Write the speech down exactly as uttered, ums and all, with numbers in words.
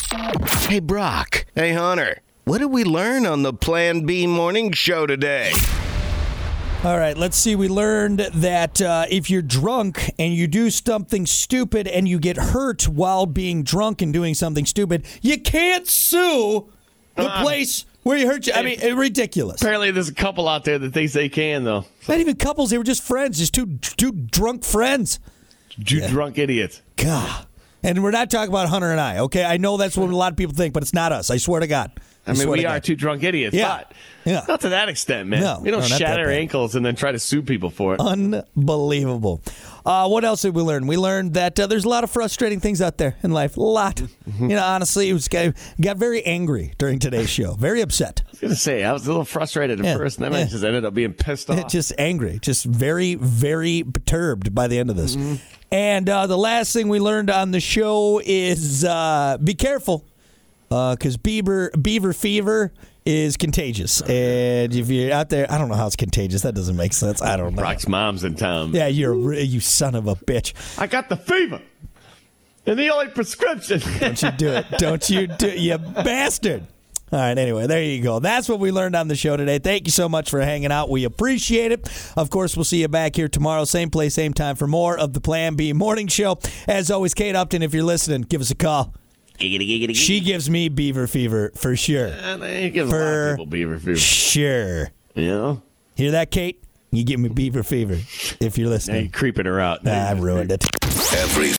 Hey, Brock. Hey, Hunter. What did we learn on the Plan B morning show today? All right, let's see. We learned that uh, if you're drunk and you do something stupid and you get hurt while being drunk and doing something stupid, you can't sue the Uh, place where you hurt you. I mean, ridiculous. Apparently, there's a couple out there that thinks they can, though. Not even couples. They were just friends, just two two drunk friends. Two Yeah. drunk idiots. God. And we're not talking about Hunter and I, okay? I know that's what a lot of people think, but it's not us. I swear to God. I mean, swear we to are God. two drunk idiots, Yeah. but Yeah. not to that extent, man. No, we don't no, not that shatter bad. ankles and then try to sue people for it. Unbelievable. Uh, what else did we learn? We learned that uh, there's a lot of frustrating things out there in life. A lot. Mm-hmm. You know, honestly, it was got, got very angry during today's show. Very upset. I was going to say, I was a little frustrated at Yeah, first, and then yeah. I just ended up being pissed off. Just angry. Just very, very perturbed by the end of this. Mm-hmm. And uh, the last thing we learned on the show is uh, be careful because beaver, beaver fever is contagious. And if you're out there, I don't know how it's contagious. That doesn't make sense. I don't know. Brock's mom's in town. Yeah, you're a re- you son of a bitch. I got the fever. And the only prescription. Don't you do it. Don't you do it, you bastard. All right, anyway, there you go. That's what we learned on the show today. Thank you so much for hanging out. We appreciate it. Of course, we'll see you back here tomorrow, same place, same time, for more of the Plan B Morning Show. As always, Kate Upton, if you're listening, give us a call. She gives me beaver fever for sure. And they give a lot of people beaver fever. Sure. You know? Hear that, Kate? You give me beaver fever if you're Now listening. you're creeping her out. Nah, I ruined it. Every